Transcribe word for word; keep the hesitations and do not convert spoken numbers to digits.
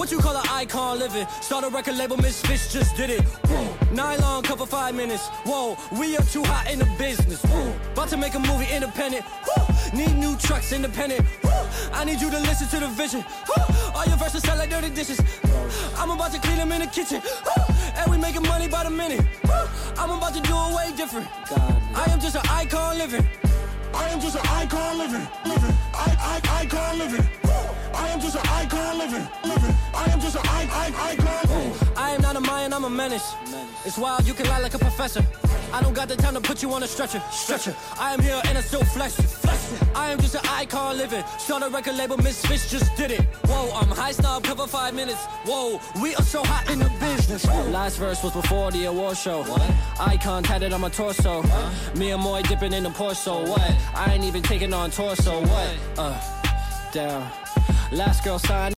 What you call an icon living? Start a record label, Misfits just did it. Whoa. Nylon cover five minutes. Whoa, we are too hot in the business. Whoa. About to make a movie independent. Whoa. Need new trucks independent. Whoa. I need you to listen to the vision. Whoa. All your verses sound like dirty dishes. Whoa. I'm about to clean them in the kitchen. Whoa. And we making money by the minute. Whoa. I'm about to do it way different. God, I am just an icon living. I am just an icon living, living, I, I, icon living. I am just an icon living, living. I am just an I, I, icon. I am not a Mayan, I'm a menace. It's wild, you can lie like a professor. I don't got the time to put you on a stretcher, stretcher. I am here and I still flex it, flex it. I am just an icon living. Start a record label, Misfits just did it. Whoa, I'm high snob, cover five minutes. Whoa, we are so hot in the business. Last verse was before the award show. What? Icon tatted on my torso. Huh? Me and Moy dipping in the Porsche, so what? I ain't even taking on torso, what? Uh, down. Last girl signed.